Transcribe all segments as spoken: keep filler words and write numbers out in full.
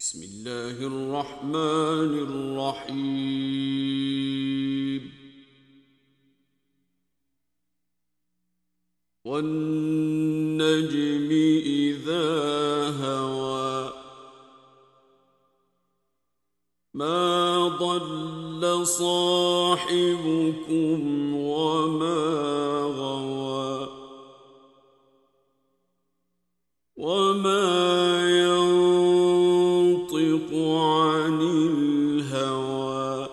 بسم الله الرحمن الرحيم والنجم إذا هوى ما ضل صاحبكم وما غوى وما ينطق عن الهوى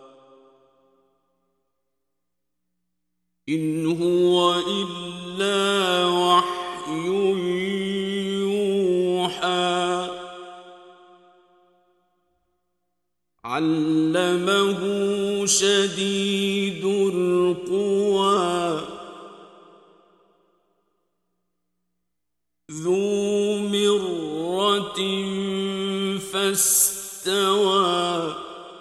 إن هو إلا وحي يوحى علمه شديد القوى ذو مرة فاستوى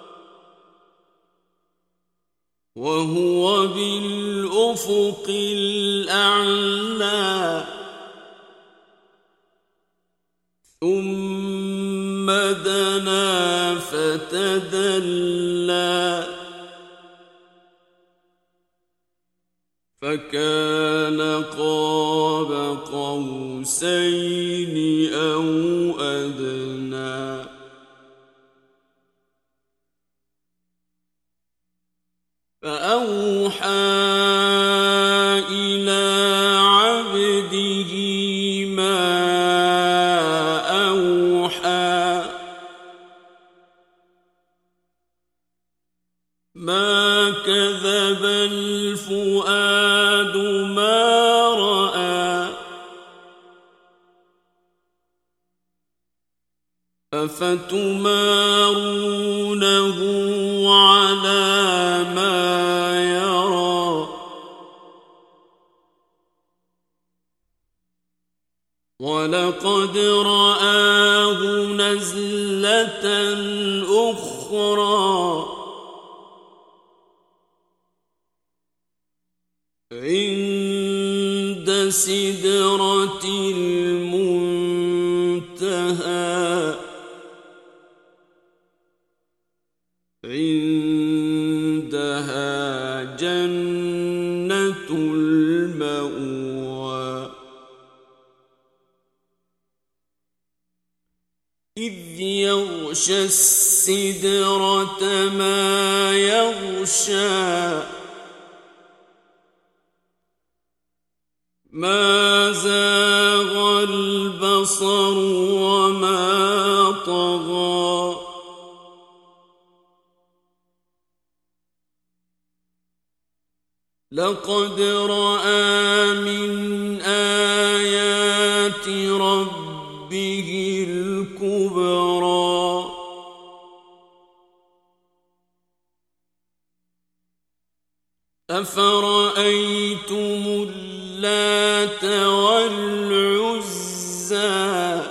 وهو بالأفق الأعلى ثم دنا فتدلى فكان قاب قوسين أو أدنى فأوحى إلى عبده ما أوحى ما كذب الفؤاد ما رأى أفتمارونه على ما يرى ولقد رآه نزلة أخرى عند سدرة المنتهى عندها جنة المأوى إذ يغشى السدرة ما يغشى ما زاغ البصر وما طغى لقد رأى من آيات ربه الكبرى أفرأيتم اللات والعزى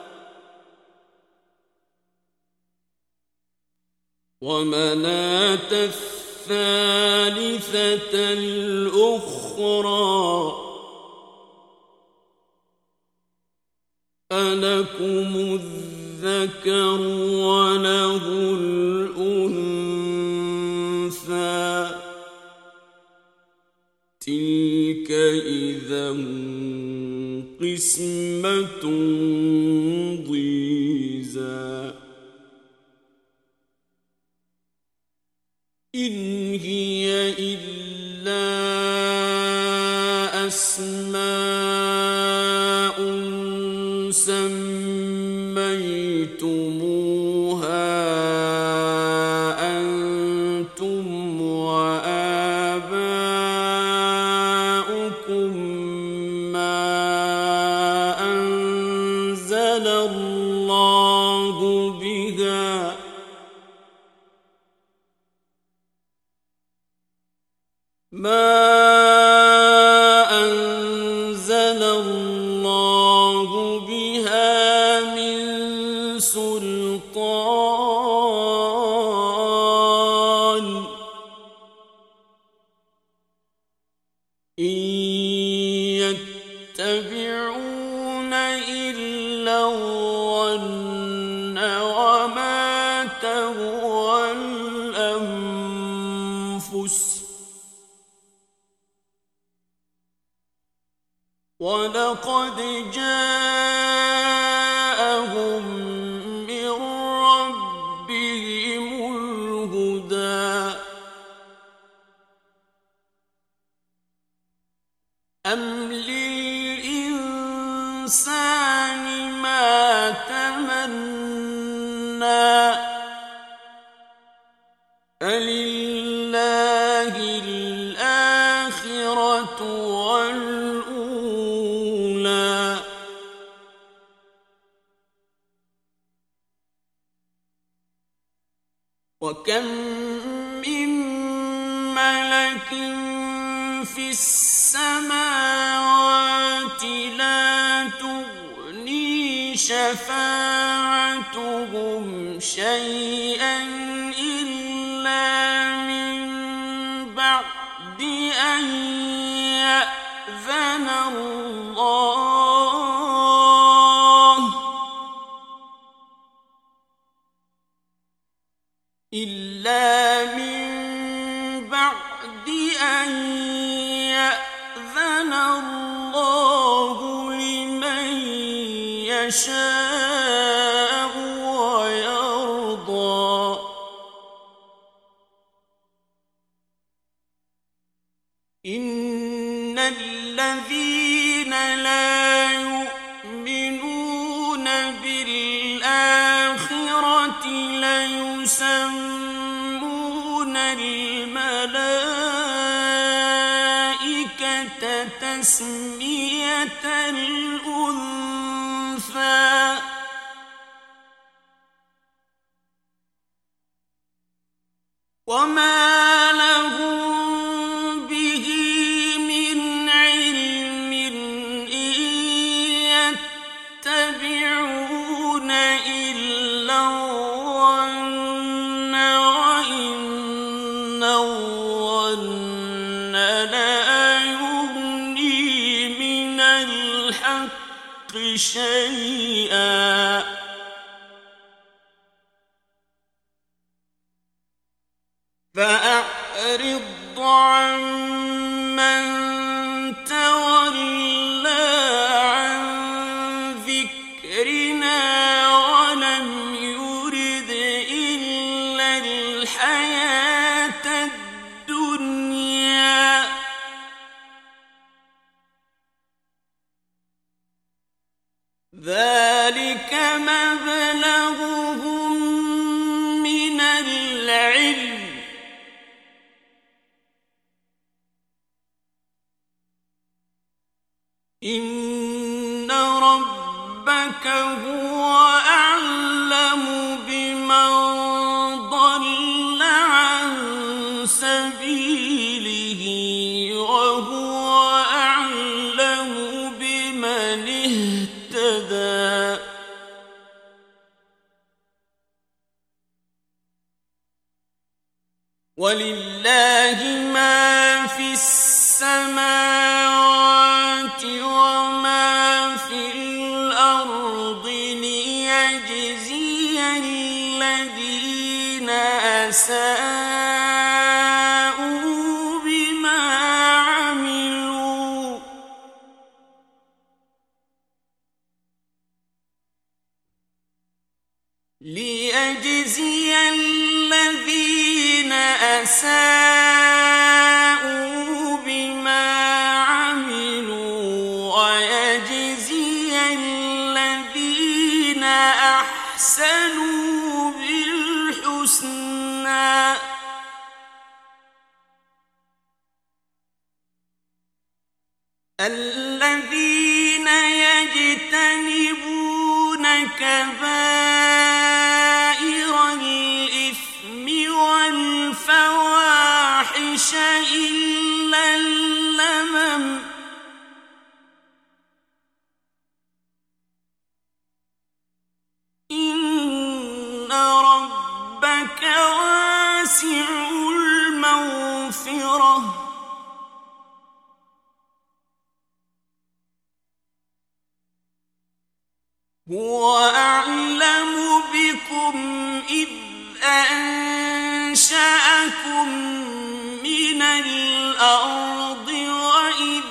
ومناة الثالثة الأخرى ألكم الذكر وله الأنثى تلك إذا قسمة ضيزى إن هي إلا أسماء سميتموها أنتم وآباؤكم ما أنزل الله بها ما أنزل الله بها من سلطان إن يتبعون إلا الظن وتهوى الأنفس ولقد جاءهم من ربهم الهدى أم للإنسان ما تمنى فلله الآخرة والأولى وكم من ملك في السماوات لا تغني شفاعتهم شيئا إلا من بعد أن يأذن الله إلا من بعد أن يأذن الله لمن يشاء ويرضى إن الذين لا يؤمنون بالآخرة ليسمون الملائكة تسمية الأنثى وما لهم به من علم إن يتبعون إلا الظن وإن الظن لا يغني من الحق شيئا فأعرض عمن تولى عن ذكرنا ولم يرد إلا الحياة الدنيا ذلك مبلغهم من العلم إن ربك هو أعلم بمن ضل عن سبيله وهو أعلم بمن اهتدى ولله ما في السماوات وما في الأرض ليجزي الذين أساءوا بما عملوا ليجزي الذين أساءوا بما عملوا ويجزي الذين أحسنوا بالحسنى الذين يجتنبون كبائر الإثم والفواحش إلا اللمم إن ربك واسع المغفرة هو أعلم بكم إذ أنشأكم من الأرض وإذ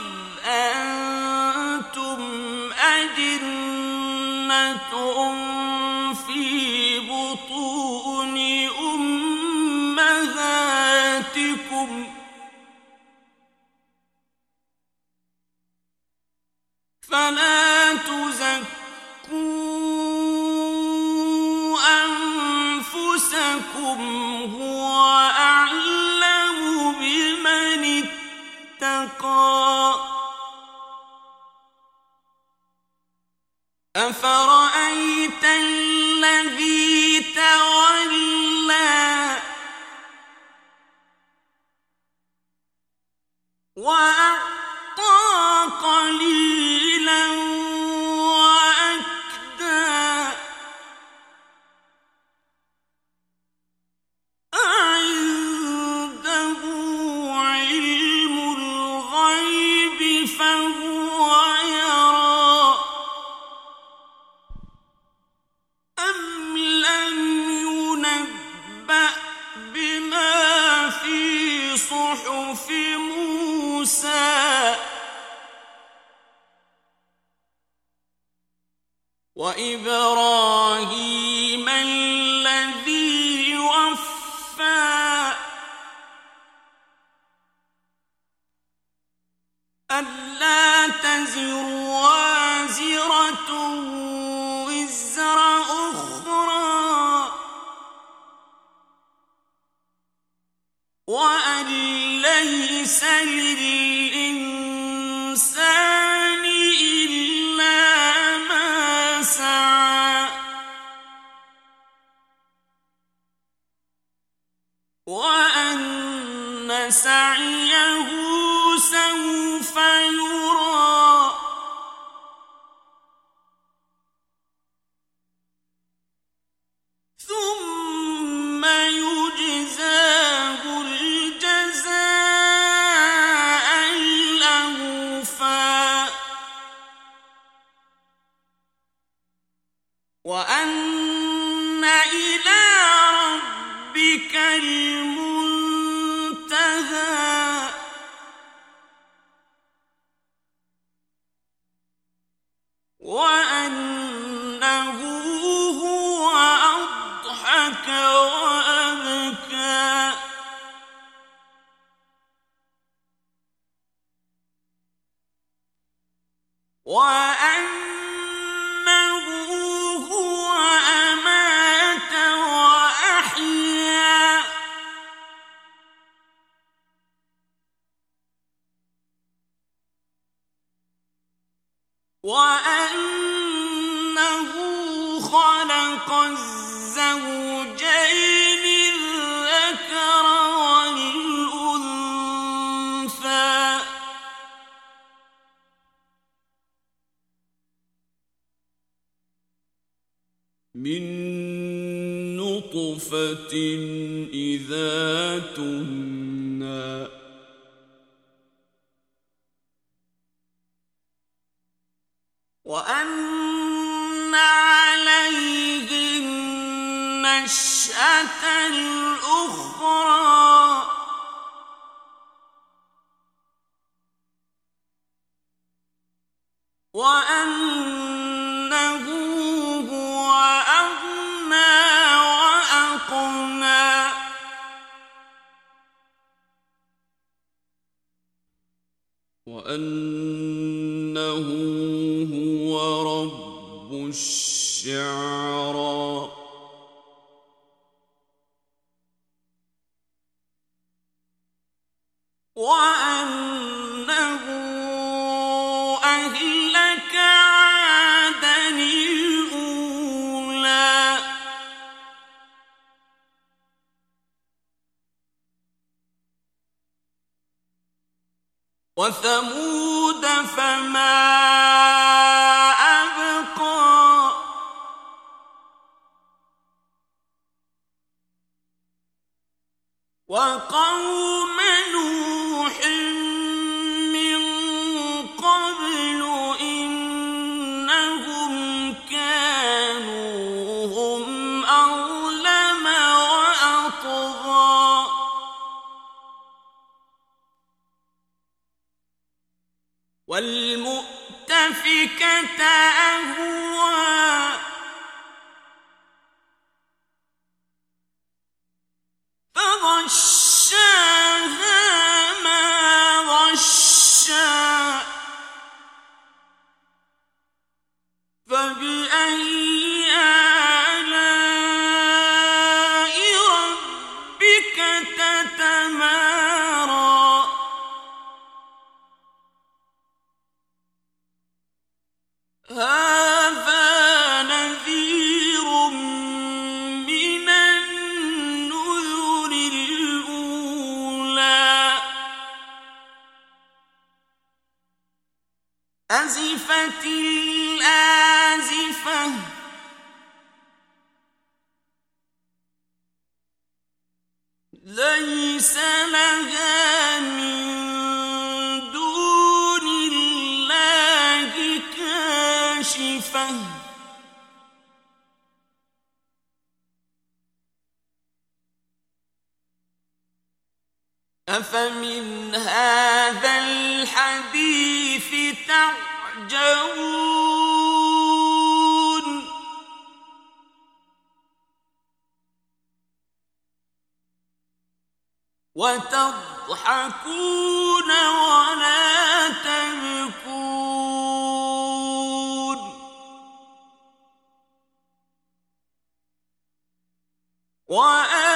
أنتم أجنة في بطون أمهاتكم فلا تزكوا أنفسكم هو أعلم بمن اتقى أفرأيت الذي تولى وأعطى قليلا وأكدى أعنده علم الغيب فهو يرى أم لم ينبأ بما في صحف موسى وإبراهيم الذي وفى ألا تزر وازرة وزر أخرى وأن ليس للإنسان إلا ما سعى وأن سعيه سوف يرى ثم يجزاه الجزاء الأوفى وأن إلى ربك المنتهى وأنه هو أضحك وأبكى وأنه هو أمات وأحيا وأنه خلق الزوجين الذكر والأنثى من نطفة إذا تمنى وأن عليه النشأة الأخرى وأنه هو أغنى وأقنى وأنه هو رب الشعرى وأنه أهلك عادا الأولى وثمود فما أبقى وقوم نوح من قبل إنهم كانوا هم أظلم وأطغى والمؤتفكة أهوى فغشاها ما غشا فبأي آلاء ربك تتمارى هذا نذير من النذر الأولى أزفت الآزفة ليس لها من دون الله كاشفة أفمن هذا الحديث تعجبون وتضحكون ولا تبكون وأ